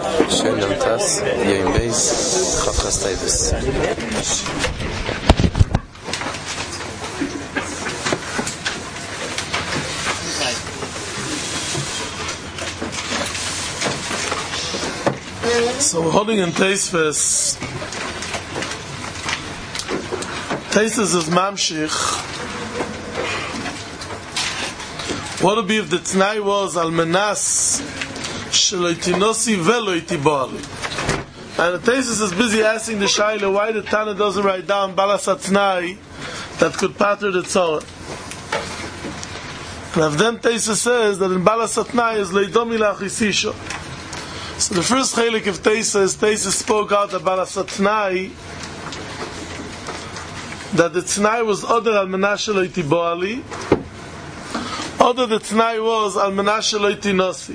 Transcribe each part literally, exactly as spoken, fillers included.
Schön am Tass, hier im Beis, Chafchas Teibes. So we're holding in Teisves. Teisves is Mamshich. What would be if the T'nai was Al Menas Shelo Itinosi Velo Itibali? And the Teisves is busy asking the Shaila why the Tana doesn't write down Balas HaT'nai that could patter the Tzorah. And of them Teisves says that in Balas HaT'nai is Leidomi Lachisisho. So the first chelik of Teisves, Teisves spoke out about a T'nai, that the T'nai was Oder al Menashe lo Itiboali, Oder the T'nai was al Menashe lo Itinosi.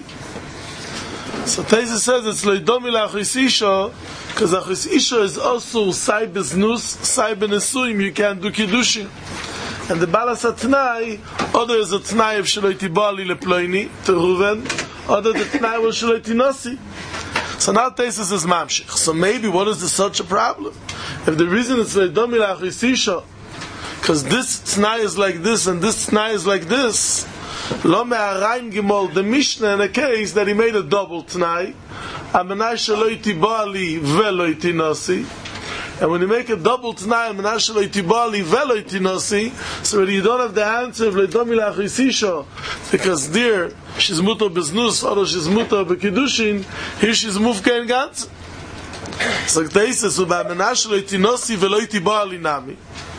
So Teisves says it's Leidomi Lachisisho, because Lachisisho is also Sai Beznus, Sai Benesuim, you can't do Kiddushin. And the Balas HaT'nai, Oder is a T'nai of Shelo Itiboali Leploini, to Ruven, Oder the T'nai was Shelo Itinosi. So now Teisves is Mamshich. So maybe what is this such a problem? If the reason it's Leidomi Lachisisho, because this T'nai is like this and this T'nai is like this, Lo me'arayim gimol, the Mishnah in a case that he made a double T'nai, Amenai shelo itibali velo itinosi, and when you make a double T'nai, Amenai shelo itibali velo itinosi, so you don't have the answer of Leidomi Lachisisho, because there, she's muto beznus, or she's muto bekiddushin, here she's mufkein gantz. So Teisves uba Amenai shelo itinosi velo itibali nami.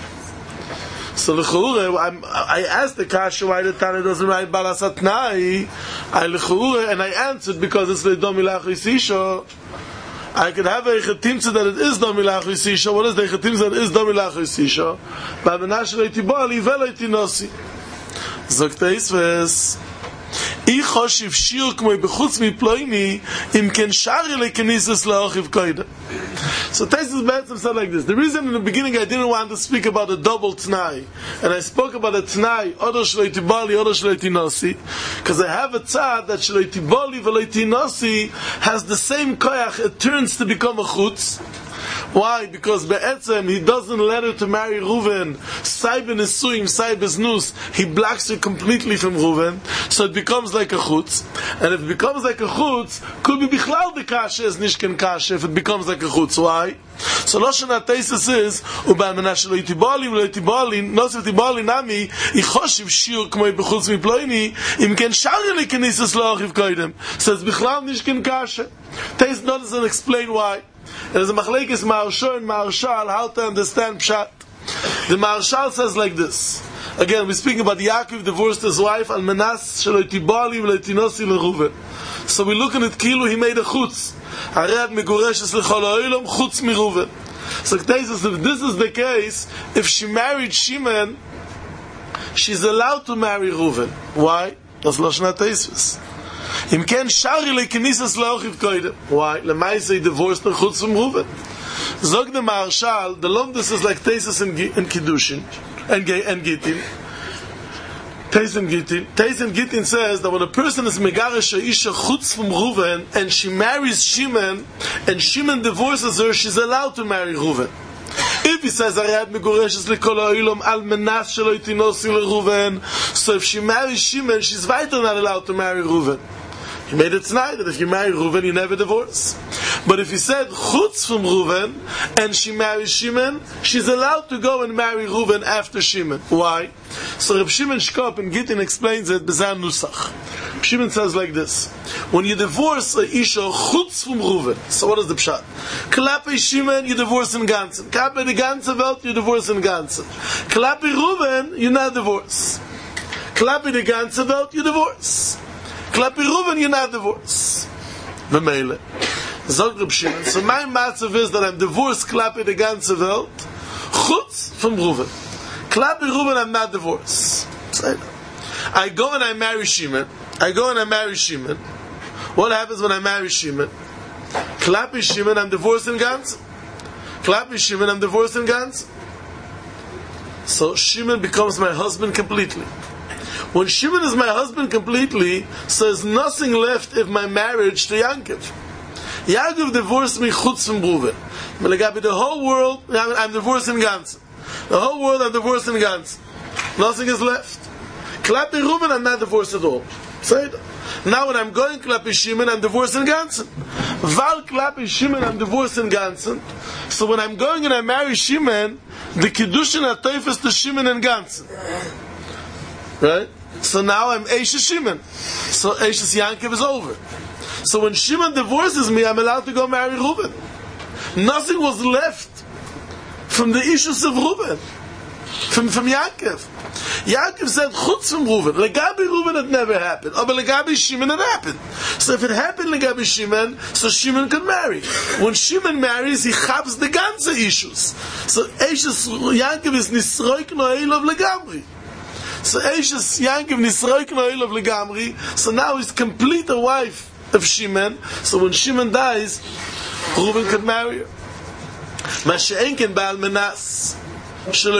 So l'chura, I asked the kasha why the Tana doesn't write Balas HaT'nai, I l'chura, and I answered because it's Leidomi Lachisisho. I could have a chetimtza that it is Domi Lachisisho. What is the chetimtza that it is Domi Lachisisho? Ba Menashe lo Itibali velo itinosi. Zok Teisves, I choshiv shir k'moi b'chutz miploini im ken shari lekenisas la'ochiv koida. So Teisves Be'etzem said like this. The reason in the beginning I didn't want to speak about a double T'nai, and I spoke about a T'nai, Odo shelo itibali, Odo shelo itinosi, because I have a tzad that shelo itibali velo itinosi has the same koyach, it turns to become a chutz. Why? Because Be'etzem, he doesn't let her to marry Reuven. Sai b'nesuim, Sai b'znus, he blocks her completely from Reuven, so it becomes like a chutz. And if it becomes like a chutz, could be bichlal the kasha as nishken kasha if it becomes like a chutz. Why? So Lashon HaTeisves is, Uba Menashe lo itibali v'lo itibali, nosif itibali nami, I choshiv shir k'moi b'chutz miploini, im ken shari lekenisas la'ochiv koidem. So it's bichlal nishken kasha. Teisves doesn't explain why. There's a machlekes Maharshal and Maharshal how to understand Pshat. The Maharshal says like this. Again, we're speaking about Yaakov divorced his wife Al Menas shelo itibali v'lo itinosi l'Reuven. So we're looking at Kilu, he made a chutz. Hared megureshes l'chol ha'olam chutz miReuven. So Teisves, if this is the case, if she married Shimon, she's allowed to marry Reuven. Why? That's Lashon HaTeisves. Im ken shari lekenisas la'ochiv koidem. Why? Lemaise he divorced her chutz from Reuven. Zog the Maharshal, the Lomdus is like Teisves and, and Kiddushin, and, and Gittin. Teis and Gittin. Teis and Gittin says that when a person is megaresh isha chutz from Reuven, and she marries Shimon, and Shimon divorces her, she's allowed to marry Reuven. If he says Ariad megureshes lekol ha'olam al menas shelo itinosi l'Reuven, so if she marries Shimon, she's weiter not allowed to marry Reuven. He made it tonight that if you marry Reuven, you never divorce. But if he said chutz from Reuven and she marries Shimon, she's allowed to go and marry Reuven after Shimon. Why? So Reb Shimon Shkop in Gittin explains it b'zan nusach. Reb Shimon says like this: when you divorce a isha chutz from Reuven, so what is the pshat? Klape Shimon, you divorce in ganzen. Klape the ganze Welt, you divorce in ganzen. Klape Reuven, you not divorce. Klape the ganze Welt, you divorce. Klapi Reuven, you're not divorced. V'meile. Zog Reb Shimon, so my matzav is that I'm divorced Klapi the ganze Welt, chutz from Reuven. Klapi Reuven, I'm not divorced. I go and I marry Shimon. I go and I marry Shimon. What happens when I marry Shimon? Klapi Shimon, I'm divorced in ganze. Klapi Shimon, I'm divorced in ganze. So Shimon becomes my husband completely. When Shimon is my husband completely, so there's nothing left of my marriage to Yankov. Yaakov divorced me chutz from Reuven. Legabi the whole world, I'm divorcing Ganzen. The whole world I'm divorcing Ganzen. Nothing is left. Klapi Reuven, I'm not divorced at all. Say it. Now when I'm going Klapi Shimon, I'm divorcing Ganzen. Val Klapi Shimon, I'm divorcing Ganzen. So when I'm going and I marry Shimon, the Kiddushin HaTeifes to Shimon and Ganzen. Right? So now I'm Eishes Shimon. So Eishes Yankov is over. So when Shimon divorces me, I'm allowed to go marry Reuven. Nothing was left from the issues of Reuven. From, from Yankov. Yaakov said, chutz from Reuven. Legabi Reuven it never happened. But Legabi Shimon it happened. So if it happened Legabi Shimon, so Shimon could marry. When Shimon marries, he chaps the ganze issues. So Eishes Yaakov is nisroik no'elov legamri. So Eishes Yaakov nisroik no'elov legamri. So now he's complete a wife of Shimon. So when Shimon dies, Reuven could marry her. Masha'enken Baal Menas. She's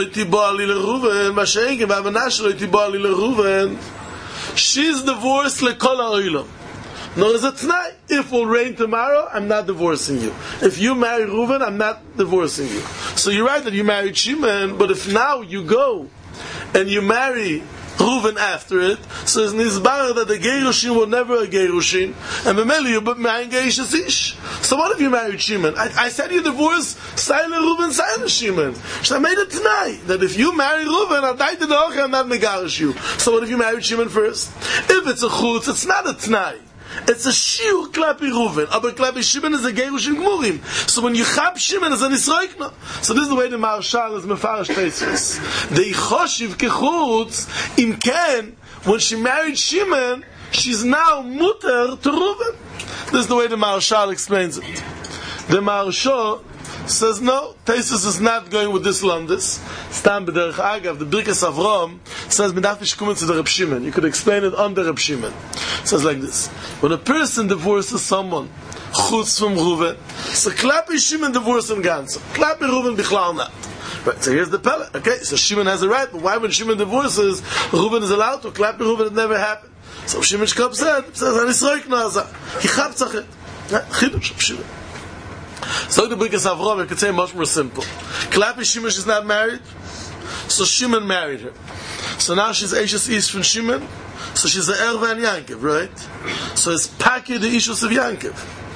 divorced lekol ha'olam. No, there's a t'nai. If it will rain tomorrow, I'm not divorcing you. If you marry Reuven, I'm not divorcing you. So you're right that you married Shimon, but if now you go and you marry Reuven after it, so it's nizbar that the Gerushin will never a Gerushin, and Memeli you but marrying Gerishes Ish. So what if you married Shimon? I, I said you divorce Silent Reuven, Silent Shimon. So I made it tonight that if you marry Reuven, I'll die to the Oche, I'm not megarish you. So what if you married Shimon first? If it's a chutz, it's not a t'nai. It's a shiur klapi Reuven. Aber klapi Shimon is a Gerushin Gmurim. So when you chap Shimon, it's an Yisroikna. So this is the way the Maharshal is mefarish teisvos. The Ichoshiv kechutz, im ken, when she married Shimon, she's now muter to Reuven. This is the way the Maharshal explains it. The Maharshal says no, Teisvos is not going with this landis. Stam b'derech agav, the Birkas Avram says medafish kumen to the Reb Shimon. You could explain it under Reb Shimon. It says like this: when a person divorces someone, chutz from Reuven, so klapi Shimon divorcing ganze, klapi Reuven bichlal not. Right, so here's the pellet. Okay, so Shimon has a right, but why when Shimon divorces, Reuven is allowed to? Klapi Reuven, it never happened. So Shimon Shkop said, says Anisroik Naza, he chaptzach it. Chidush of Shimon. So the Birkas Avram, you could say much more simple. Klapi Shimon, she's not married, so Shimon married her. So now she's Eishes Ish from Shimon, so she's the Erva and Yankov, right? So it's Paki the issues of Yankov.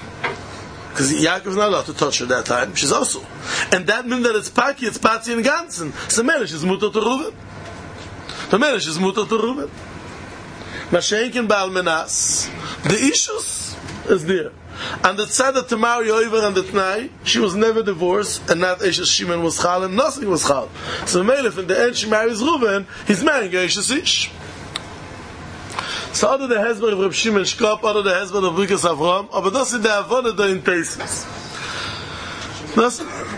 Because Yaakov is not allowed to touch her that time, she's also. And that means that it's Paki, it's Patzi and Gansen. So Melish is Mutter to Reuven. The Melish is Mutter to Reuven. Mashenkin Baal Menas, the issues is there. And the tzad to marry over and the t'nai, she was never divorced, and not Eishes Shimon was chal, and nothing was chal. So Melech, in the end, she marries Reuven, he's marrying Eishes Ish. So other the husband of Reb Shimon Shkop, other the husband of Birkas Avram, but das ist der Avone da in Teisvos. Das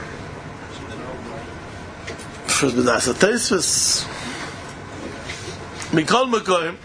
für das Teisvos. Mikol Mekoim.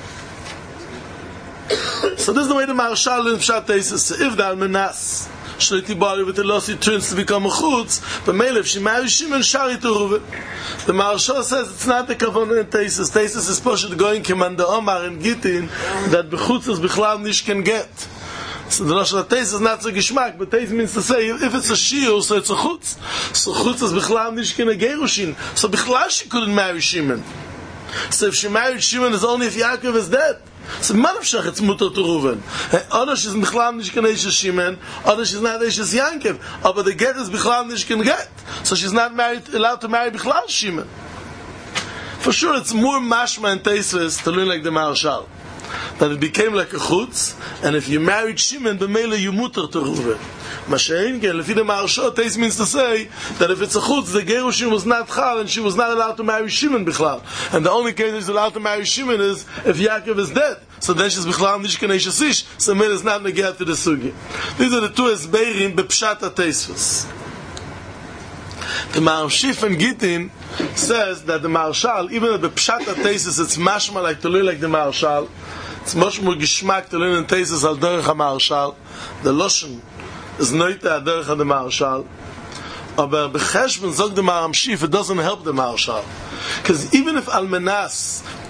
So this is the way the Maharshal in Pshat Teisvos. If the Almenas Shliti Bari with the Lossi turns to become a chutz, but Melech, she marries Shimon Shari to Reuven. The Maharshal says it's not the Kavanah in Teisvos. Teisvos is supposed to go in Commander Omar and Gittin that bechutzes bichlal nish can get. So the Lashon Teisvos is not so gishmak, but Teisvos means to say if it's a shiur, so it's a chutz. So chutz is bichlal nish can a gerushin. So bichlal she couldn't marry Shimon. So if she married Shimon, it's only if Yaakov is dead. So manavshach it's mutter to Reuven. Oder she's bichlal nish can Eishes Shimon, oder she's not Eishes Yankov. But the get is bichlal nish can get. So she's not married, allowed to marry bichlal Shimon. For sure, it's more mashma and Teisvos to learn like the Maharshal. That it became like a chutz, and if you married Shimon, b'meila you mutter to Reuven. Mashein gen, lefi the Maharshal, Teis means to say that if it's a chutz, the gerushin was not chal, and she was not allowed to marry Shimon bichlal. And the only case she's allowed to marry Shimon is if Yaakov is dead. So then she's bichlal nishkan Eishes Ish, so Meir is not neged to the sugi. These are the two esbeirim b'pshat Teisvos. The Maharshif and Gittin says that the Maharshal, even at the pshat Teisvos, it's mashma like to learn like the Maharshal. It's much more gishmak to learn in Teisvos al derech ha-Maharshal. The Loshen is noite al derech ha-the Maharshal. Aber b'cheshben zog the Maharshif, it doesn't help the Maharshal. Because even if Almenas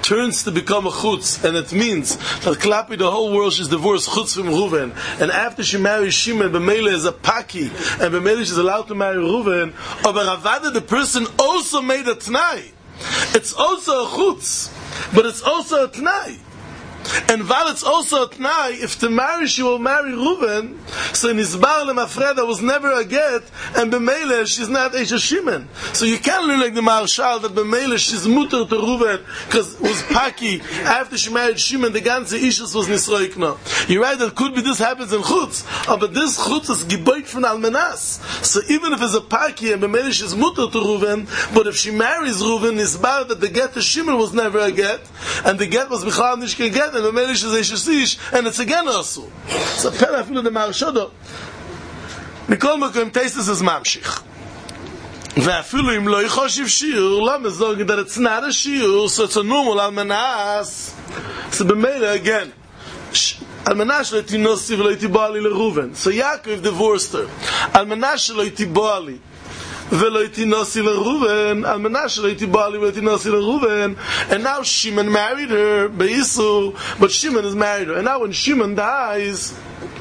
turns to become a chutz, and it means that Klapi, the whole world, she's divorced chutz from Reuven, and after she marries Shimon, B'meila is a paki, and B'meila she's allowed to marry Reuven, or Ravada, the person also made a t'nai. It's also a chutz, but it's also a t'nai. And while it's also a t'nai, if to marry she will marry Reuven, so Nizbar Lemafreda was never a get, and B'meila she's not Eisha Shimon. So you can't learn like the Marshal that B'meila she's mutter to Reuven because it was Paki. After she married Shimon, the ganze Ishus was Nisroikno. You're right, that could be this happens in Chutz, but this Chutz is geboit from Almenas. So even if it's a Paki and B'meila she's mutter to Reuven, but if she marries Reuven, Nizbar that the get to Shimon was never a get, and the get was Bichal Nishke get, and the Melish is Eishasish, and it's again also. So Pera Afilu the Marshodo. Mikol Mokom Teistis is Mamshich. Ve'afilu im lo yichoshiv shiur, lo mezorgi that it's not a shiur, so it's a normal almanas. So b'meila again, almanas lo yitinosi v'lo yitibali l'Reuven. So Yaakov divorced her. Almanas lo yitibali. ולא יתינוסי לראובן, על מנה שלא יתיבאלי ולא יתינוסי לראובן, and now Shimon married her, Beisu, but Shimon has married her. And now when Shimon dies,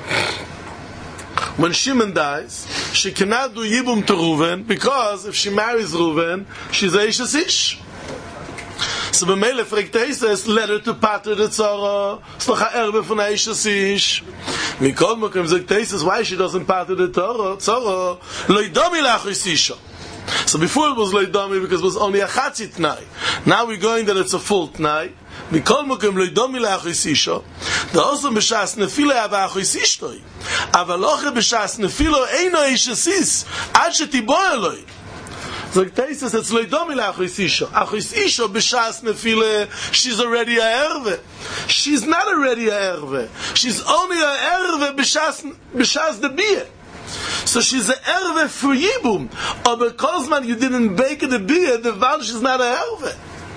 when Shimon dies, she cannot do Yibum to Reuven, because if she marries Reuven, she's a Ishasish. So b'meile fragt Eises, let her to pater the tzara, s'locha erbe von a Ishasish. Mikol mokem sagt Eises, why she doesn't pater the tzara? Lo yidomi lachis. So before it was lo yidomi because it was only a chatzi t'nai. Now we're going that it's a full t'nai. Mikol mokem lo yidomi lachis isha. The also b'shas nefila ava achis ishtoi. Aval oche b'shas nefilo eino Ishasis, ad shetiboy eloi. So Taisus, it's loidomi la'achris isha. Achris isha b'shas nefile, she's already a erve. She's not already a erve. She's only a erve b'shas b'shas the biyah. So she's a erve for yibum. Or because man you didn't bake the biyah, the val she's not a erve.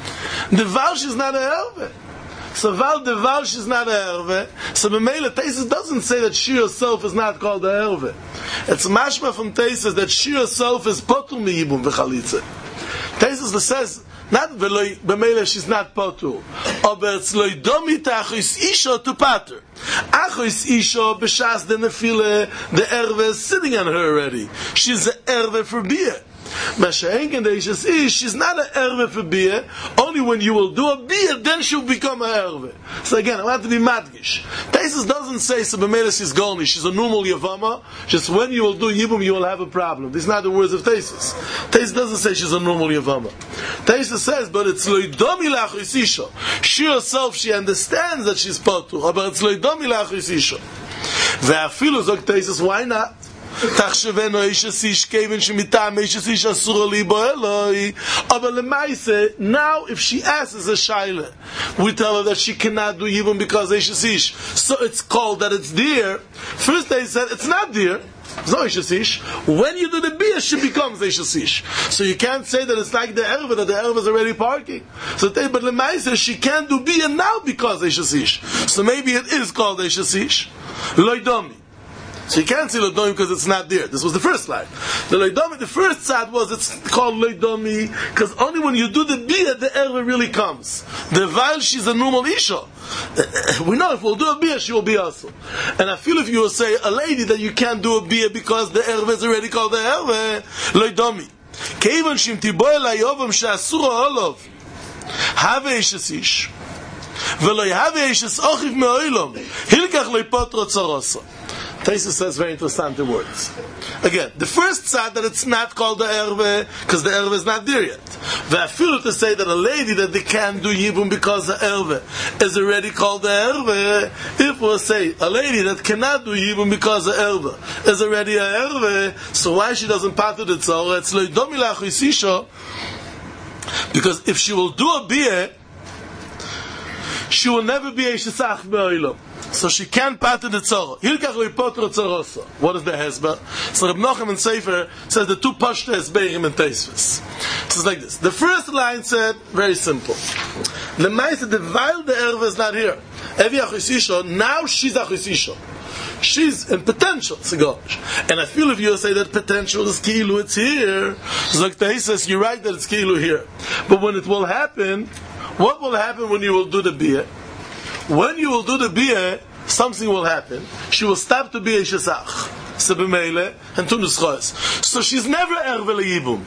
The val she's not a erve. So val the val she's not a erve. So B'meila Taisus doesn't say that she herself is not called a erve. It's mashma from Taisus that she herself is potul mi yibum v'chalitza. Taisus says not v'loi B'meila she's not potul, but it's loidomi ta'achos isha to pater. Achos isha b'shas the nefile, the erve is sitting on her already. She's an erve for biyah. Masha'enken the Ishas is, she's not an erve for biyah. Only when you will do a biyah, then she'll become an erve. So again, I want to be madgish. Taisus doesn't say, so b'meila she's golni, she's a normal yavama, just when you will do yibum, you will have a problem. These are not the words of Taisus. Taisus doesn't say she's a normal yavama. Taisus says, but it's loidomi la'achris isha. She herself, she understands that she's potu, but it's loidomi la'achris isha. Ve'afilu zog Taisus, why not? תחשבנו איש הסיש כיוון שמטעם איש הסיש אסור לי בו אלוהי אבל למעשה now if she asks a shaila we tell her that she cannot do even because איש הסיש so it's called that it's dear. First they said it's not dear, it's not איש הסיש. When you do the biyah she becomes איש הסיש, so you can't say that it's like the erva that the erva is already parking. So they, but למעשה she can't do biyah now because איש הסיש, so maybe it is called איש הסיש לא ידומי. So you can't say Loidomi because it's not there. This was the first line. The Loidomi, the first side was it's called Loidomi because only when you do the biyah the erva really comes. The while she's a normal isha. We know if we'll do a biyah she will be also. And I feel if you will say a lady that you can't do a biyah because the erva is already called the erva Loidomi. Keivan shim tiboy layovam she'asura olov have ishes ish v'lo have ishes ochiv me'oilom hilkach loipotro tzorosa. Taisus says very interesting words. Again, the first side that it's not called the erve because the erve is not there yet. I feel to say that a lady that they can't do yibum because the erve is already called the erve. If we'll say a lady that cannot do yibum because the erve is already a erve, so why she doesn't part of the tzara? It's loidomi la'achris isha because if she will do a biyah, she will never be a shesach be'olam. So she can't part in the tzara. Hilkach loipotro tzorosa. What is the hezber? So Reb Nochem in Sefer says the two pashta hezberim and Teisves. It says like this. The first line said, very simple. The Maisa, the while the erva is not here. Evi achis isha, now she's achis isha. She's in potential, and I feel if you say that potential is kilu, it's here. Zok says, you're right that it's kilu here. But when it will happen, What will happen when you will do the bia? When you will do the bia, something will happen. She will stop to be a shesach. So she's never erve le'yibum.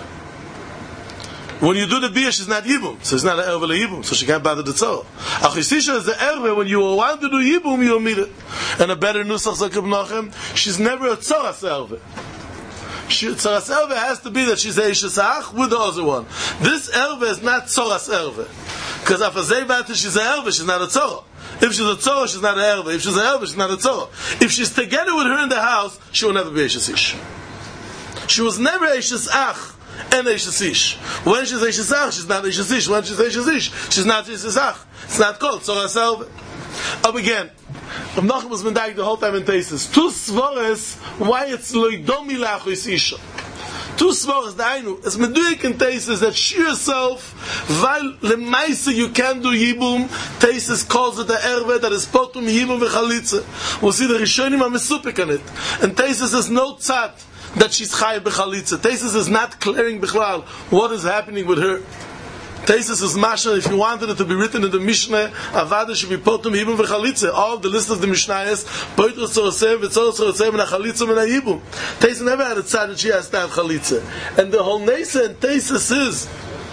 When you do the bia, she's not yibum. So it's not an erve le'yibum. So she can't bother the tzorah. Achisisha is the erve. When you want to do yibum, you'll meet it. And a better nusach zakib nachem, she's never a tzoras erve. Tzoras erve has to be that she's a shesach with the other one. This erve is not tzoras erve. Because if she's a erve, she's not a tzorah. If she's a tzorah, she's not an erve. If she's an erve, she's not a tzorah. If she's together with her in the house, she will never be a shesish. She was never a shesach and a shesish. When she's a shesach, she's not a shesish. When she's a shesish, she's not a shesach. It's not called tzorah erve. Up again. Rav Nachum was mendaik the whole time in Teisus. Two svores, why it's loidomi lachos isha. Two svores, the ainu, it's meduik in Teisus that she herself, while lemaisa you can do yibum, Teisus calls it the erve that is potum yibum v'chalitze. We'll see the Rishonim are mesupik on it. And Teisus has no tzat that she's chay b'chalitze. Teisus is not clearing b'chlal what is happening with her. Teisus is mashal, if you wanted it to be written in the Mishnah, Avada should be potum yibum v'chalitze. All the list of the Mishnah is poitur tzorosem v'tzor tzorosem v'chalitze v'na yibum. Teisus never had a tzad that she has to have chalitze. And the whole nesa in Teisus is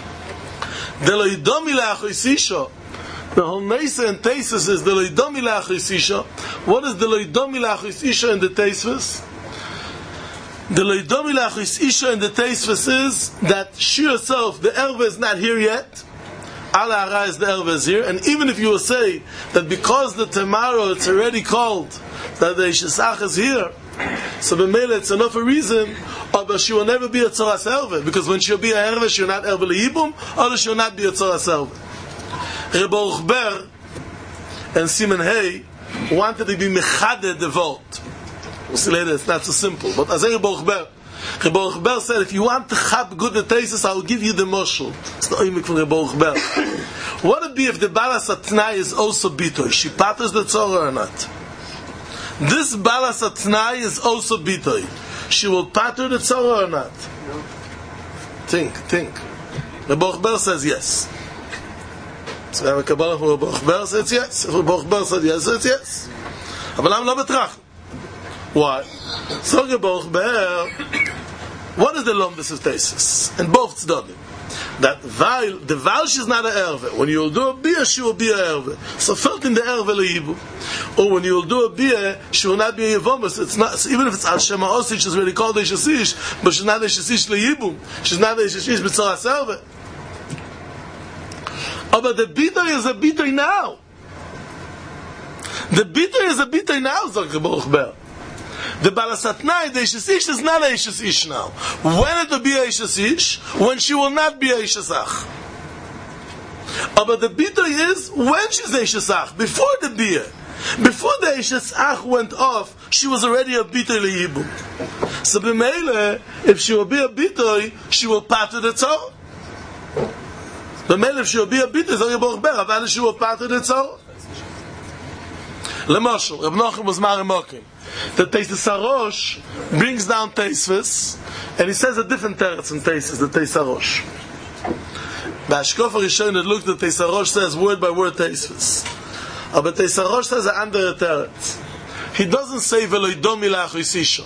the loidomi la'achos isha. The whole nesa in Teisus is the loidomi la'achos isha. What is the loidomi la'achos isha in the Teisus? The loidomi la'achos isha in the Teisus is that she herself, the erve is not here yet. Ala hara is the erve is here. And even if you will say that because the tomorrow it's already called that the shesach is here, so b'meila it's enough a reason, but she will never be a tzoras erve, because when she will be a erve, she will not erve le'yibum, or she will not be a tzoras erve. Reb Baruch Ber and Simon Hay wanted to be mechaded the vote. We'll see later, it's not so simple. But as Reb Baruch Ber, Reb Baruch Ber said, if you want to chab good the Teisus, I will give you the moshel. It's not oimik from Reb Baruch Ber. What would it be if the balas atnai is also bitoy? She patters the tzorah or not? This balas atnai is also bitoy. She will patter the tzorah or not? Think, think. Reb Baruch Ber says yes. So we have a Kabbalah from Reb Baruch Ber says yes. If Reb Baruch Ber says yes, it's yes. But I'm not betrach. Why? So Reb Baruch Ber, what is the lombus of Teisus? And both tzaddim. That while the while she's not an erve, when you will do a bia, she will be an erve. So felt in the erve le'ibu. Or when you will do a bia, she will not be a yevomus. It's not, so even if it's al shema osich, she's really called a shesish, but she's not a shesish le'ibu. She's not a shesish b'tzoras erve. Oh, but the bitoy is a bitoy now. The bitoy is a bitoy now, Zok Reb Baruch Ber. The balasatnai, the Eishesish, is not a Eishesish now. When it will be a Eishesish? When she will not be a Eishesach. Oh, but the bitoy is when she's a Eishesach, before the bia. Before the Eishesach went off, she was already a bitoy le'yibum. So b'meile, if she will be a bitoy, she will pater the tzorah. B'meile, if she will be a bitoy, so Reb Baruch Ber, avada she will pater the tzorah. Lemoshel, Reb Nachum was Marimokim. The Teisus Harosh brings down Teisvis, and he says a different teretz in Teisus, the Teisus Harosh. The Ashkof HaRishon that looked at Teisus Harosh says word by word Teisvis. But Teisus Harosh says a andere teretz. He doesn't say veloidomi la'achos isha.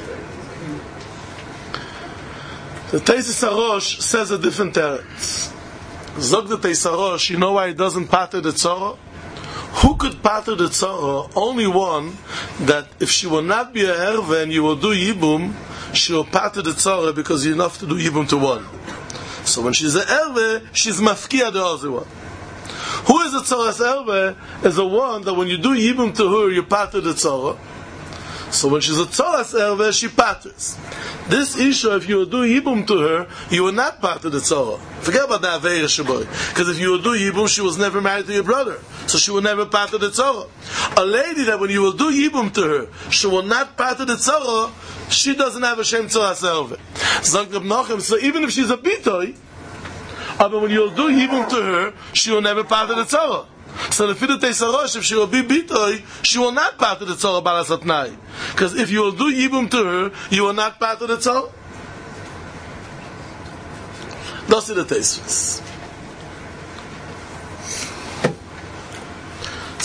The Teisus Harosh says a different teretz. Zog the Teisus Harosh, you know why he doesn't pater the tzorah? Who could pater the tzorah? Only one that if she will not be a herve and you will do yibum, she will pater the tzorah because you enough to do yibum to one. So when she's a herve, she's mafkia the other one. Who is a tzorah's herve? Is a one that when you do yibum to her, you pater the tzorah. So when she's a tzorah's herve, she paters. This issue, if you will do yibum to her, you will not pater the tzorah. Forget about that aveira shaboy. Because if you will do yibum, she was never married to your brother. So she will never pater the tzorah. A lady that when you will do yibum to her, she will not pater the tzorah, she doesn't have a shem tzorah serve. So even if she's a bitoy, but when you will do yibum to her, she will never pater the tzorah. So the Fidu Teisus Harosh, if she will be bitoy, she will not pater the tzorah balas atnai. Because if you will do yibum to her, you will not pater the tzorah. That's the Teisus.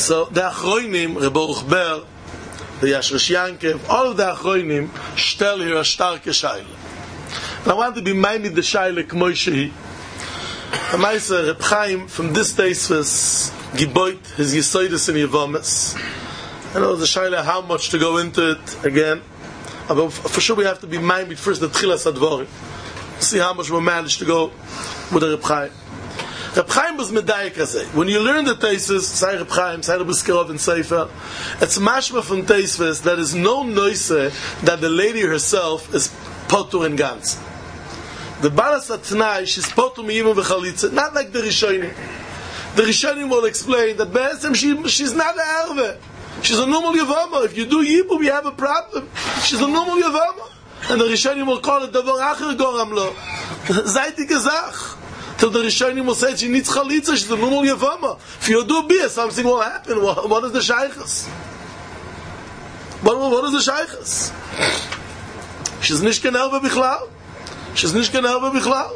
So the Achroinim, Reb Baruch Ber, the Yashresh Yankev, all of the Achroinim stel here a starke shaila. And I want to be minded the shaila k'moi shehi. And I say, Reb Chaim, from this days was Giboit, his Yisoidus in Yevomes. I know the shaila how much to go into it again. But for sure we have to be minded first the Tchilas Advorim. See how much we manage to go with the Reb Chaim. Reb Chaim was medayik azeh. When you learn the Teisus, say Reb Chaim, say Reb Skirov in Sefer, it's mashma from Teisus that is no noise that the lady herself is potur in gans. The Balas Atnai, she's potur miyimum v'chalitza, not like the Rishonim. The Rishonim will explain that Be'etzem she, she's not a erve. She's a normal Yavama. If you do Yibum, you have a problem. She's a normal Yavama. And the Rishonim will call it Davar Acher Goram Lo. Zayti Gezach. Till the Rishonim will say she needs Chalitza, she's a normal Yavama. If you do Bia, something will happen. What, what is the Shaykhs? What, what is the Shaykhs? She's nicht kein Erbe Bichlal. She's nicht kein Erbe Bichlal.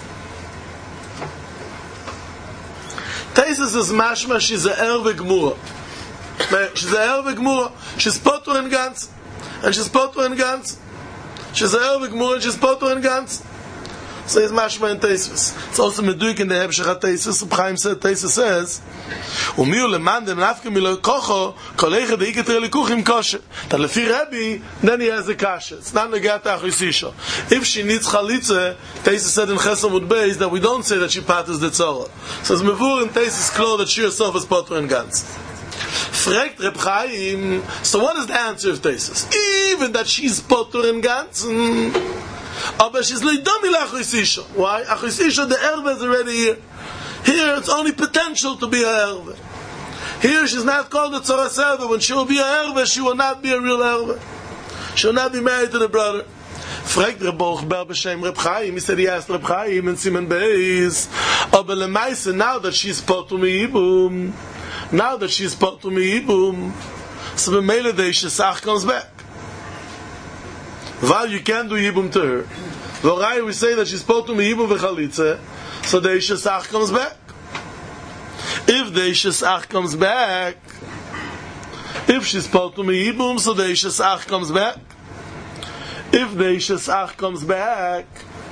Teisus is mashma, she's a Erbe Gmura. She's a Erbe Gmura. She's potur in ganz. And she's potur in ganz. She's a Erbe Gmura and she's potur in ganz. So it's mashma in Teisus. It's also meduik in the Hebshach Teisus. Chaim said, Teisus says, Umiu leman dem nafke milo kocho, kolecha de iketre lekuchim kosher. That lefi Rebbe, then he has a kasher. It's not negata achisisha. If she needs chalitza, Teisus said in Chesam Ud Beis that we don't say that she patters the tzorah. So it's mevur in Teisus klo that she herself is potter in gans. Fragt Reb Chaim, so what is the answer of Teisus? Even that she's potter in gans, but she's leidami la'achisisha. Why? Achisisha, the erve is already here. Here it's only potential to be a erve. Here she's not called a tzoras erve. When she will be a erve, she will not be a real erve. She will not be married to the brother. Fragt Reb Baruch Ber b'shem Reb Chaim. He said he asked Reb Chaim in Siman Beis. Aber lemaise, now that she's potur miyibum, now that she's potur miyibum, so b'meile the Ishesach comes back. While you can't do Yibum to her, Vorai we say that she's potur miyibum v'chalitze, so the Ishesach comes back. If the Ishesach comes back, if she's potur miyibum, so the Ishesach comes back. If the Ishesach comes back,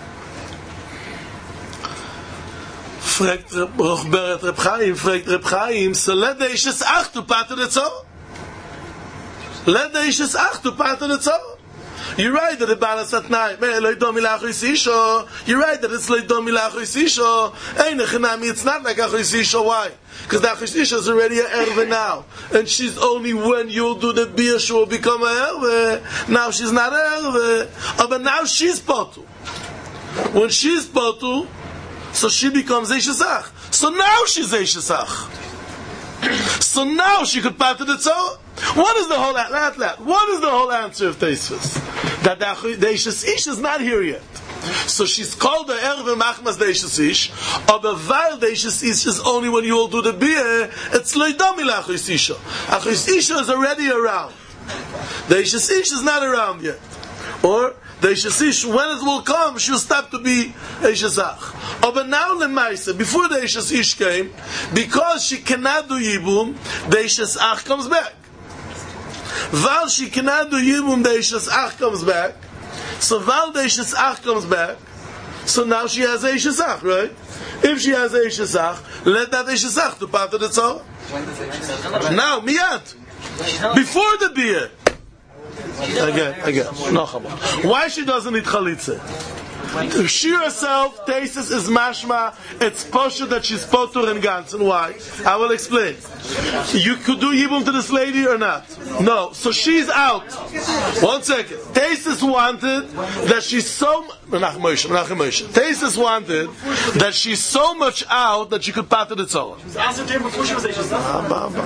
fragt Reb Baruch Ber et Reb Chaim, fragt Reb Chaim, so let the Ishesach to pater the tzorah. Let the Ishesach to pater the tzorah. You're right that the Balas at night, you're right that it's Leidom Milachos Isha. It's not like Achos Isha. Why? Because the Achos Isha is already an Erve now. And she's only when you'll do the Bia, she will become an Erve. Now she's not an Erve. Oh, but now she's Potu. When she's Potu, so she becomes Eishesach. So now she's Eishesach. So now she could part to the tzorah. What is the whole answer? What is the whole answer of Teisvus? That the, the Eishes Ish is not here yet. So she's called the Erve Machmas the Eishes Ish, but while the Eishes Ish is only when you will do the Bia, it's Leidomi Lachos Isha. Achos Isha is already around. The Eishes Ish is not around yet. Or the Eishes Ish, when it will come, she will stop to be Eishesach. Oh, but now Lemaisa, before the Eishes Ish came, because she cannot do Yibum, the Eishesach comes back. While she cannot do Yibum, the Eishesach comes back. So while the Eishesach comes back, so now she has Eishesach, right? If she has Eishesach, let that Eishesach to part of the tzorah. Now, miyat. Before the Bia. Again, again. No, why she doesn't eat chalitza? She herself, Teisus is mashma, it's posher that she's potur and gans. And why? I will explain. You could do Yibum to this lady or not? No. So she's out. One second. Teisus wanted that she's so... Teisus wanted that she's so much out that she could pater the tzorah. She was asked her before she was Eishesach.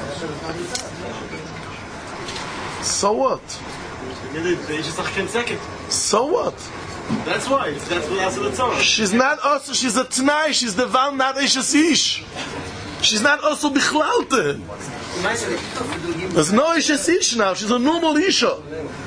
So what? So what? That's why. That's what that's what it's on. She's not also. She's a t'nai. She's the val, not Eishes Ish. She's not also bichlalte. There's no Eishes Ish now. She's a normal Isha.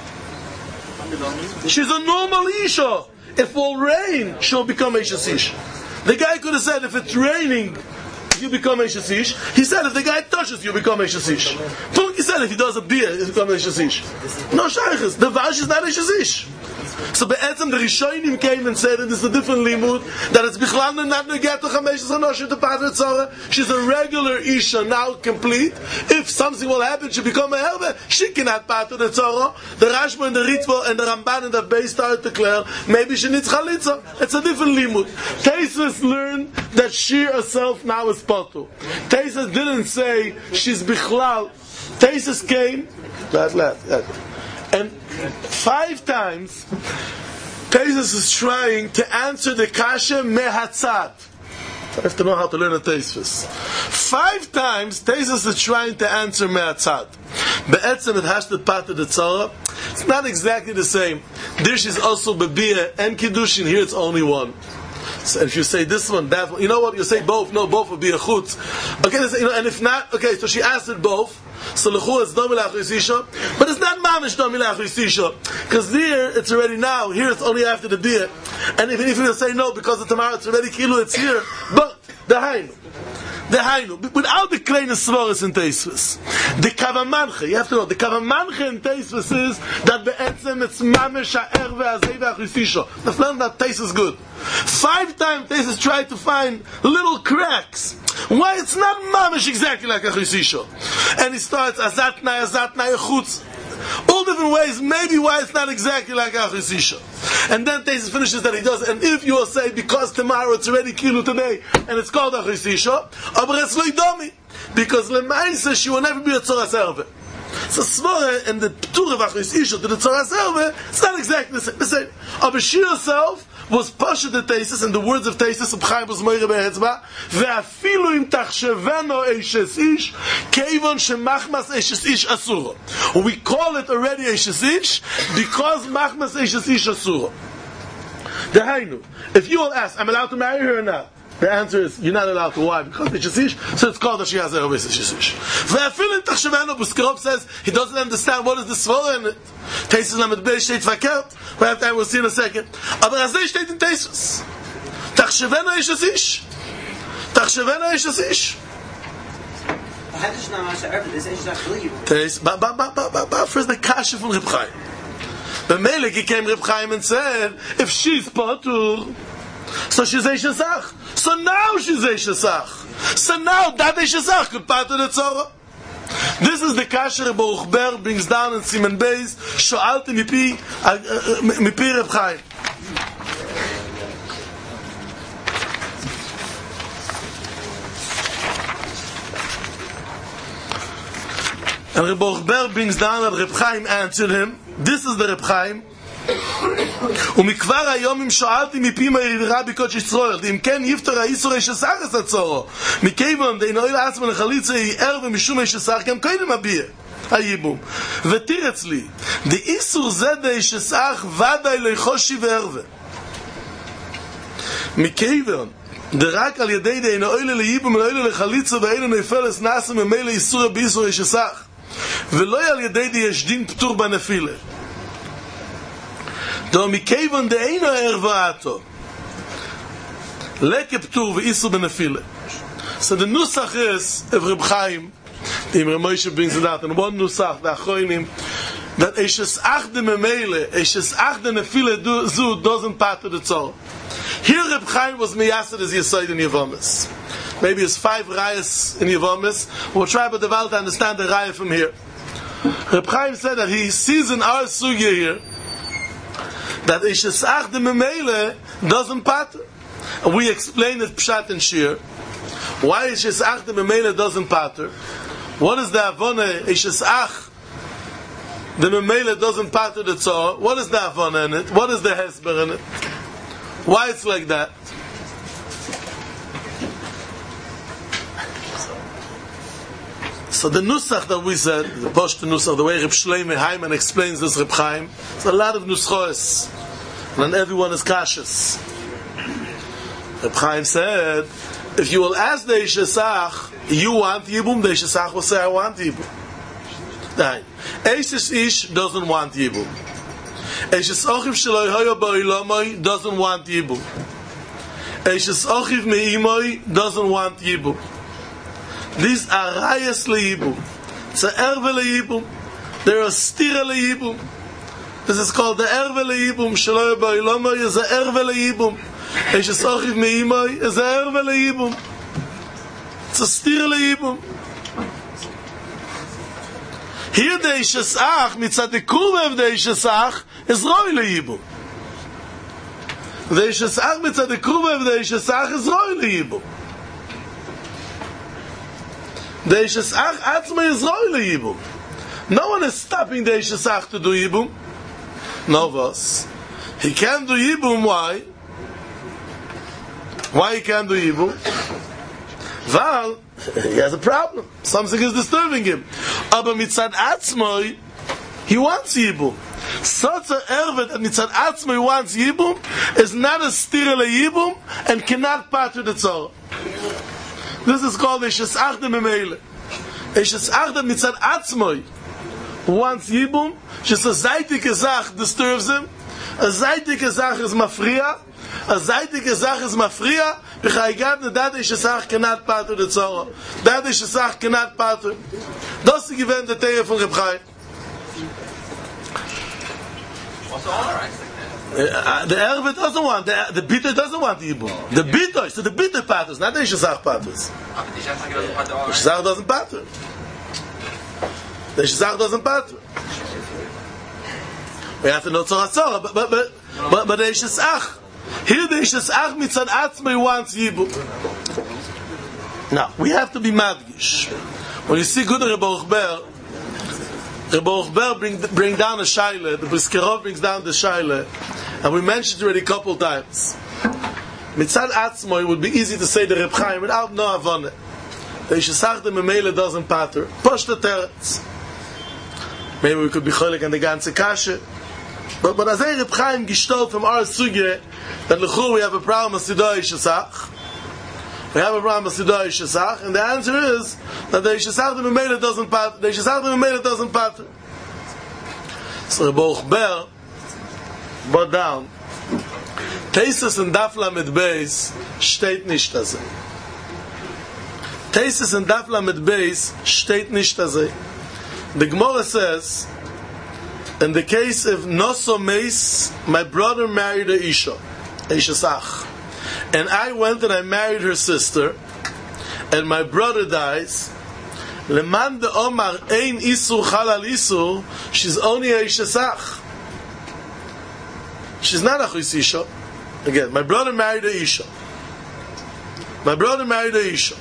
She's a normal Isha. If it will rain, she'll become Eishes Ish. The guy could have said, if it's raining, you become Eishes Ish. He said if the guy touches you, become Eishes Ish. He said if he does a beer, he becomes Eishes Ish. No shaykhs. The Vash is not Eishes Ish. So be'etzem the Rishonim came and said that it's a different limud, that it's bichlal not neget to chamesh chanoshim to pater tzara. She's a regular isha now complete. If something will happen, she become a herbe. She cannot pater the tzara. The Rashba and the Ritva and the Ramban and the Beis started to declare maybe she needs chalitza. It's a different limud. Taisus learned that she herself now is patu. Taisus didn't say she's bichlal. Taisus came. Last, last, last. And five times, Taisus is trying to answer the kasha mehatzad. I have to know how to learn a Taisus. Five times, Taisus is trying to answer mehatzad. Be'etzem it has to part of the tzara. It's not exactly the same. There she's also bebiyah and kiddushin. Here it's only one. So if you say this one, that one, you know what? You say both. No, both would be a chutz. Okay, you know, and if not, okay. So she answered both. So lechu is domi la'achris isha, but it's not mamish domi la'achris isha, because there it's already now. Here it's only after the beer, and even if you say no because of tomorrow it's already kilu, it's here. But the hainu, the hainu, without the kleine svaris in Teisvus, the kavamanche. You have to know the kavamanche in Teisvus is that be'etzem it's mamish ha'er ve'azei ve'achris isha. The plan that taste is good. Five times Taisus tried to find little cracks. Why it's not mamish exactly like a chisisha. And he starts azatnai, azatnai, chutz. All different ways, maybe why it's not exactly like a chisisha. And then Taisus finishes that he does. And if you will say, because tomorrow it's already kilu today, and it's called a chisisha, aber it's loidomi. Because lemaisa she will never be a tzora serve. So svara and the ptur of a chisisha to the tzora serve, it's not exactly the same. The same. Aber she herself was pasha the Taisus, and the words of Taisus of Chaim was moire be'etzba, ve'afilu im tachsheveno eishes ish, keivon shemachmas eishes ish asuro. We call it already eishes ish, because machmas eishes ish asuro. The hainu. If you will ask, I'm allowed to marry her or not? The answer is, you're not allowed to. Why? Because it's ish, so it's called that she has a eishes ish. Ve'afilu im tachsheveno, Buskerov says, he doesn't understand what is the svara in it. Taisus lamed bey steht verkehrt. We have time, we'll see in a second. Aber as they steht in Taisus. Tachshevena ish es ish. Tachshevena ish es ish. Taisus, ba ba ba ba ba ba. First the kasha from Reb Chaim. The Melech came Reb Chaim and said, if she's patur, so she's ish esach. So now she's ish esach. So now that ish esach could patur the tzora. This is the kasher Baruch Ber brings down in Siman Beis. Sho'alti mipi mipi Reb Chaim. And Reb Baruch Ber brings down that Reb Chaim answered him. This is the Reb Chaim. ומכבר היום אם שואלתי מפי מהירה בקודש ישראל אם כן יפטר האיסור איש הסך את הצורו מכיוון דין אוי לעצמו לחליצה יער ומשום איש הסך גם קודם הביע הייבום ותירץ לי די איסור זה די איש הסך ודאי לחושי וערווה מכיוון דרק על ידי דין אוי לייבום ואוי לחליצה ואין נפלס נעשה ממילא איסור באיסור איש הסך ולא על ידי די יש דין פטור בנפילה Do mikevon de eino ervato. Leke ptur ve'isu benefile. So the nusach is of Reb Chaim, the Imre Moshe brings it out, and one nusach, the Achronim, that eshes ach de memele, eshes ach de nefile zu doesn't part of the tzor. Here Reb Chaim was meyased as Yesod in Yevomis. Maybe it's five rayas in Yevomis. We'll try but the to understand the raya from here. Reb Chaim said that he sees in our sugya here that Ishes Ach de Memele doesn't pater. And we explain it Pshat and Shir. Why Ishes Ach de Memele doesn't pater? What is the Avone Ishes Ach the Memele doesn't pater the Tzor? What is the Avone in it? What is the Hesber in it? Why it's like that? So the Nusach that we said, the Poshta Nusach, the way Reb Shlomo Hyman explains this Reb Chaim, it's a lot of Nuschos, and everyone is cautious. Reb Chaim said, if you will ask the Ishesach, you want Yibum, the Ishesach will say, I want Yibum. Nein. Eishes Ish doesn't want Yibum. Eishes Ochiv Sheloi Hoyo Ba'ilomoi doesn't want Yibum. Eishes Ochiv Me'imoi doesn't want Yibum. These are rayas leibum. It's an erve leibum. There are stira leibum. This is called the erve leibum. Shelo ba'ilomai is a erve leibum. Eish esochiv me'imai is a erve leibum. It's a stira leibum. Here the eish esach mitzad the kumev the eish esach is roi leibum. The eish esach mitzad the kumev the eish esach is roi leibum. The eish esach atzma is roi leibum. No one is stopping the eish esach to do yibum. No was. He can't do yibum. Why? Why he can't do yibum? Val, he has a problem. Something is disturbing him. Aber mitzad atzmoi, he wants yibum. Such a ervet that mitzad atzmoi wants yibum is not a stirele yibum and cannot pater the tzorah. This is called Eshes Achde Memele. Eshes Achde mitzad atzmoi wants yibum. Just a zaytike zach disturbs him. A zaytike zach is mafriya. A zaytike zach is mafriya. B'chaygat ne dat Eshes Ach cannot pater the tzorah. Dat Eshes Ach cannot pater. Das ist gewähnt der Tehe von Reb Chaim. Uh, the Ervet doesn't want, the, the Bitter doesn't want the Yibum. The Bitter, so the Bitter paters, not the Eshes Ach paters. The Eshes Ach doesn't pater. The Eshes Ach doesn't pater. We have to know Tzorah Tzorah, but, but, but, but, but the Eshes Ach, here the Eshes Ach mitzad atzmei wants Yibum. Now, we have to be madgish. When you see good Rebbe Baruch Ber, Rebbe Baruch Ber bring, bring down a shaila, the Briskerov brings down the shaila, and we mentioned it already a couple times. Mitzad atzmo, it would be easy to say the Reb Chaim without no avone. The Eshes Ach the Memele doesn't pater. Push the teretz. Maybe we could be cholik and the ganze kashe. But but as a Reb Chaim gestalt from our sugye, that l'chur we have a problem with Sidoi Eshes Ach. We have a problem with Sidoi Eshes Ach, and the answer is that the Eshes Ach the Memele doesn't pater. The Eshes Ach the Memele doesn't pater. So Rebbe Baruch Ber brought down Teisus and Daf Lamed Beis steht nicht das. Teisus and Daf Lamed Beis steht nicht das. The Gemara says, in the case of Noso Meis, my brother married a Isha, Eshes Ach, and I went and I married her sister, and my brother dies. Leman de Omar ein Isur Chalal Isur, she's only a Eshes Ach. She's not a Chus Isha. Again, my brother married a Isha. My brother married a Isha.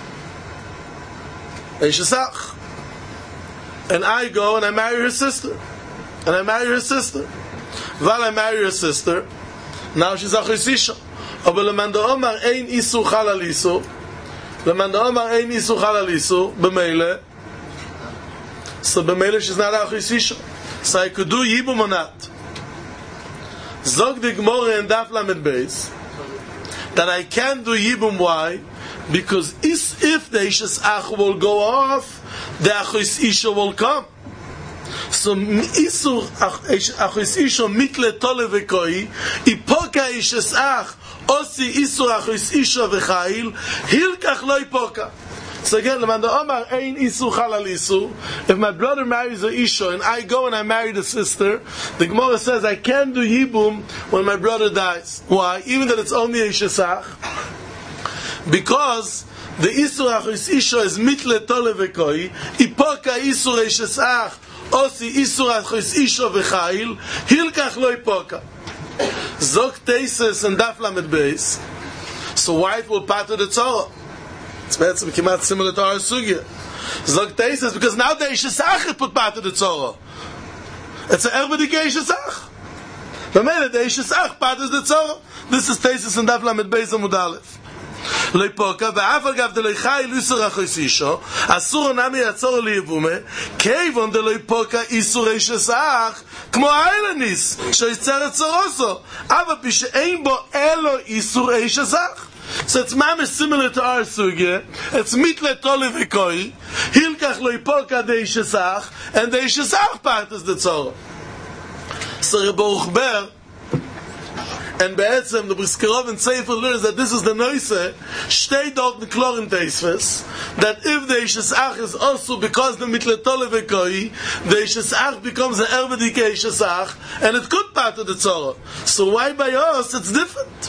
Eshes Ach. And I go and I marry her sister. And I marry her sister. While I marry her sister, now she's a Chus Isha. Aber leman de Omar ein Isur Chalal Isur, leman de Omar ein Isur Chalal Isur, b'meile, so b'meile she's not a Chus Isha. So I could do Yibum or not. Zog the Gemara and Daf Lamed Beis that I can't do Yibum. Why? Because if the Eshes Ach will go off, the Achos Isha will come. So Isur Achos Isha mitle tole v'koi ipoka Eshes Ach osi Isur Achos Isha v'chail hilkach lo ipoka. So again, if my brother marries a Isha and I go and I marry the sister, the Gemara says I can't do Yibum when my brother dies. Why? Even that it's only a Eshes Ach. Because the Isur Achos Isha is mitle tole v'koi, ipoka Isur Eshes Ach, osi Isur Achos Isha v'chail, hilkach lo ipoka. Zok Teises and Daf Lamed Beis. So why it will pater the Tzorah? It's better to similar to our sugya. Zog Teises, because now the Eshes Ach put pater the Tzorah. It's an erbedik Eshes Ach. The minute the Eshes Ach paters the Tzorah. This is Teises and Daf Lamed Beis Amud Aleph. Leipoka ve'af agav de leichai l'isur achos isha asur nami yatzor liyivume keivon de leipoka isur Eshes Ach kmo ha'elanis sheyitzeret tzoroso ava pi she'ein bo elo isur Eshes Ach. So it's mamish similar to our sugya. It's mitle tole v'koi hilkach leipoka de Eshes Ach, and the Eshes Ach part is the tzorah. So Rebbe Baruch Ber And Be'etzem, the Briskerov and Sefer learns that this is the Noise, stay dort in Klorim Teisves, that if the Eishes Ach is also because the Mitletole Vekoi, the Eishes Ach becomes an Ervedike Eishes Ach, and it could part of the Tzorah. So why by us it's different?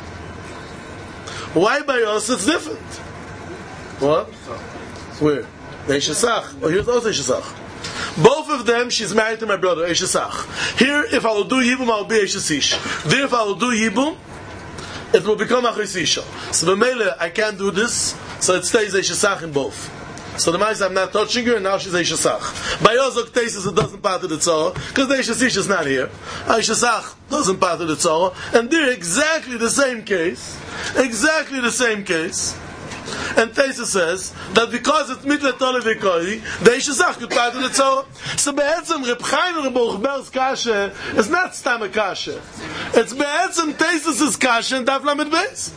Why by us it's different? What? Where? The Eishes Ach. Oh, here's also Eishes Ach. Both of them, she's married to my brother, Eishes Ach. Here, if I will do Yibum, I will be Eishes Ish. There, if I will do Yibum, it will become Achis Isha. So, B'meile, I can't do this, so it stays Eishes Ach in both. So the Maisa, I'm not touching her, and now she's Eishes Ach. By Yozok Tesis, it doesn't part of the Tzorah, because the Eishes Ish is not here. Eishes Ach doesn't part of the Tzorah, and they're exactly the same case, exactly the same case. And Teisa says that because it's mitlet tole v'koi, the Eishes Ach could part of the Tzorah. So be'etzem Reb Chaim and Reb Ochber's kasha is not stam a kasha. It's be'etzem Teis's kasha and Daf Lamed Beis.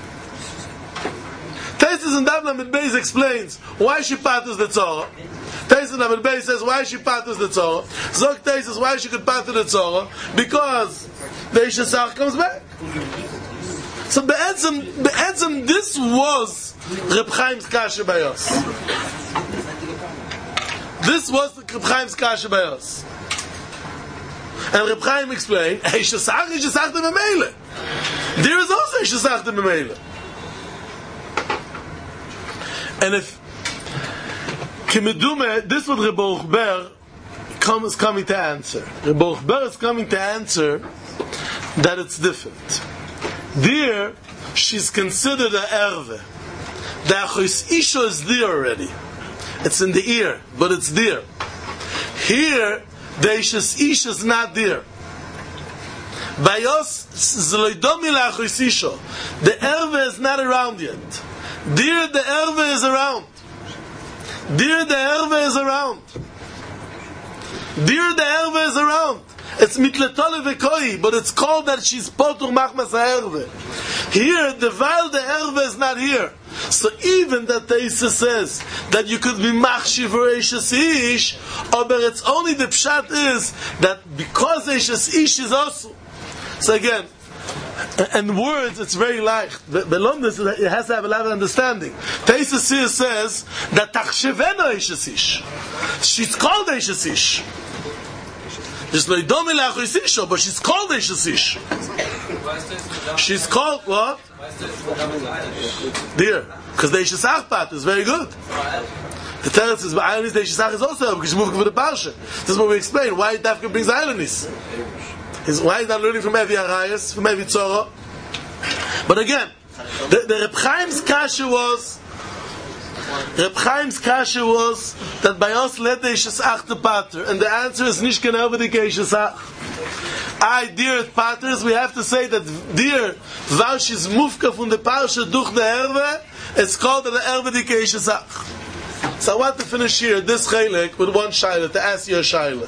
Teis's and Daf Lamed Beis explains why she part of the Tzorah. Teis's and Lamed Beis says why she part of the Tzorah. Zok Teis's why she could part of the Tzorah, because the Eishes Ach comes back. So be'etzem, be'etzem this was Reb Chaim's kasha by us. This was the Reb Chaim's kasha by us. And Reb Chaim explained, Eishes Ach, Eishes Ach de Memele. There is also Eishes Ach de Memele. And if Kimedume, this what Reb Ochber is coming to answer. Reb Ochber is coming to answer that it's different. There, she's considered an erve. The Achos Isha is there already. It's in the ear, but it's there. Here, the Eishes Isha is not there. By us, Zloidomi la Achos Isha. The erve is not around yet. There, the erve is around. There, the erve is around. There, the erve is around. It's mitletole v'koi, but it's called that she's potur machmas ha'erve. Here, the while the erve is not here. So even that Teisa says that you could be machshiv or Eishes Ish, but it's only the pshat is that because Eishes Ish is also. So again, in words, it's very light. Belong this, it has to have a lot of understanding. Teisa says that tachshevena Eishes Ish. She's called Eishes Ish. She's like Domi Lachos Isha, but she's called Eishes Ish. She's called what? Dear, because the Eishes Ach part is very good. The Teretz is, but Ironis, the Eishes Ach is also because she's moving for the Parsha. This is what we explain. Why Dafka brings Ironis. Why is not learning from Evi Arayas, from Evi Tzorah? But again, the, the Reb Chaim's kasha was, Reb Chaim's kasha was that by us let the Eishes Ach to pater, and the answer is Nishken Ervedik Eishes Ach. I, dear paters, we have to say that dear Vaush is Mufka from the Parsha Duch the Erve, it's called the Ervedik Eishes Ach. So I want to finish here this Chelek with one Shaila, to ask you a Shaila.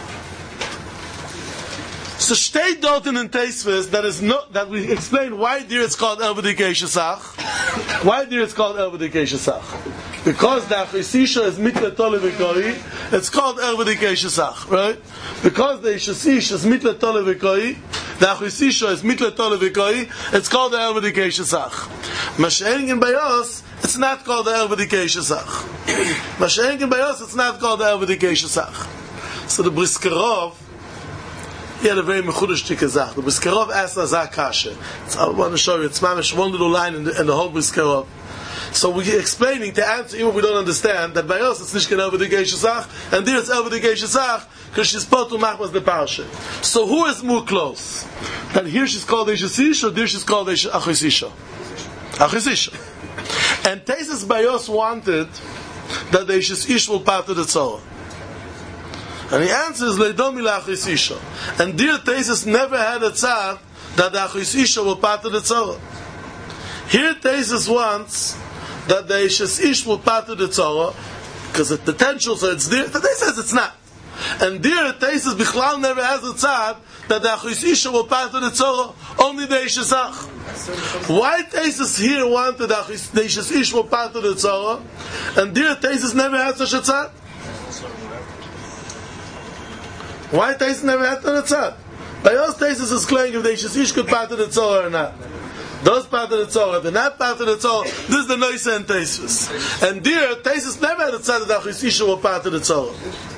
So stay dort in Teisves that is not that we explain why dear it's called Ervedik Eishes Ach. Why dear it's called Ervedik Eishes Ach? Because the Achos Isha is mitlet tole v'koi, it's called Ervedik Eishes Ach, right? Because the Eishes Isha is mitlet tole v'koi, the Achos Isha is mitlet tole v'koi, it's called the Ervedik Eishes Ach. Mashengen by us, it's not called the Ervedik Eishes Ach. Mashengen by us, it's not called the Ervedik Eishes Ach. So the Briskerov, he had a very mechudesh tikazach. The Briskerov asked Azak Kasha. I want to show you, it's mamish one little line in the, in the whole Briskerov. So we're explaining to answer, even if we don't understand, that by us it's Nishken Ervedik Eishes Ach, and there it's Ervedik Eishes Ach, because she's potur machmas the Parsha. So who is more close? That here she's called Eishes Ish, or there she's called Achos Isha? Achos Isha. And Tesis by us wanted that the Eishes Ish will part of the Tzorah. And the answer is Leidomi Lachos Isha. And dear Tesis never had a tzar that the Achos Isha will part of the Tzorah. Here Tesis wants that the Eishes Ish will part of the Tzorah because the potential, so it's there. Today says it's not. And there Tesis Bichlal never has a tzad that the Achos Isha will part of the Tzorah, only the Eishes Ach. Why Tesis here wanted the Eishes Ish will part of the Tzorah, and there Tesis never had such a tzad? Why Tesis never had such a tzad? By us, Taisus is claiming if the Eish Ish could part of the Torah or not. Those part of the Torah, if they're not part of the Torah, this is the Noise and Taisus. And there, Taisus never had a tzad that Eish Ish were part of the Torah.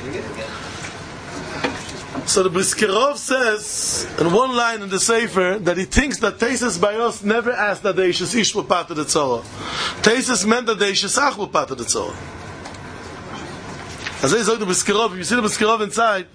So the Briskerov says in one line in the Sefer that he thinks that Taisus by us never asked that the Eish Ish were part of the Torah. Taisus meant that the Eish Ach were part of the Torah. As I said, the Briskerov, if you see the Briskerov inside,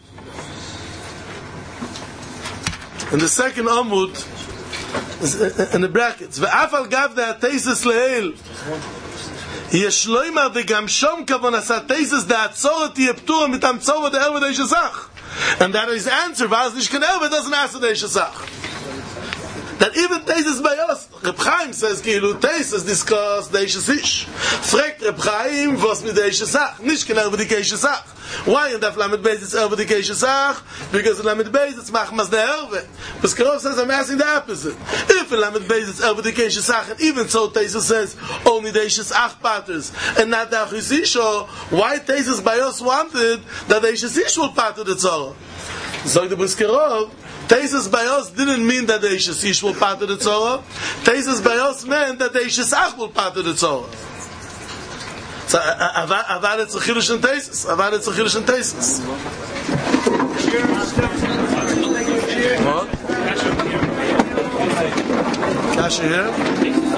in the second Amud, in the brackets, Ve'afal gav the Taisus le'el, יש לא ימר דגם שום כבון עשה תייסס דעצורת תהיה פטורה מטעם צורת הער ודאיש הסך. And that is answer, ואז נשכן ער ודאיש נעשה דאיש הסך. That even Taisus by us, Reb Chaim says, כאילו Taisus discuss דאיש הסיש. Fragt Reb Chaim, was mit דאיש הסך, נשכן ער ודאיש הסך. Why in that Lamed Beis it's over the Keishasach? Because in Lamed Beis it's Machmas the Erve. But Skarov says I'm asking the opposite. If in Lamed Beis it's over the Keishasach, and even so Taisus says only the Eishasach patters and not the Achisisho, why Taisus by us wanted that the Eishasish will patter the Tzorah? So the Briskerov, Taisus by us didn't mean that the Eishasish will patter the Tzorah. Taisus by us meant that the Eishasach will patter the Tzorah. So, Avad it's a Chidush and Taisus. Avad it's a Chidush and Taisus. What? Kasha here?